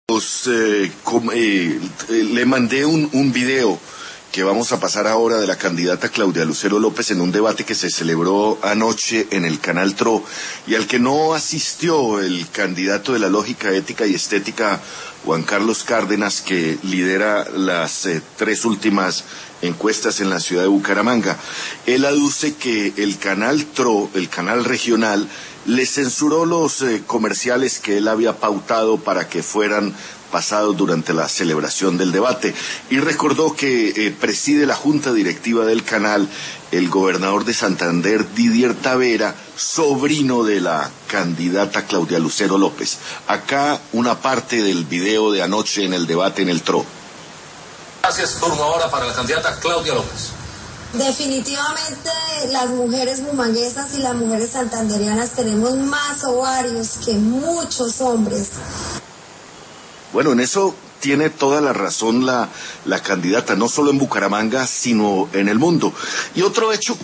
Le mandé un video que vamos a pasar ahora de la candidata Claudia Lucero López en un debate que se celebró anoche en el canal TRO y al que no asistió el candidato de la lógica ética y estética Juan Carlos Cárdenas, que lidera las tres últimas encuestas en la ciudad de Bucaramanga. Él aduce que el canal TRO, el canal regional, le censuró los comerciales que él había pautado para que fueran pasados durante la celebración del debate, y recordó que preside la junta directiva del canal el gobernador de Santander, Didier Tavera, sobrino de la candidata Claudia Lucero López. Acá una parte del video de anoche en el debate en el TRO. Gracias, turno ahora para la candidata Claudia López. Definitivamente las mujeres bumanguesas y las mujeres santanderianas tenemos más ovarios que muchos hombres. Bueno, en eso tiene toda la razón la candidata, no solo en Bucaramanga, sino en el mundo. Y otro hecho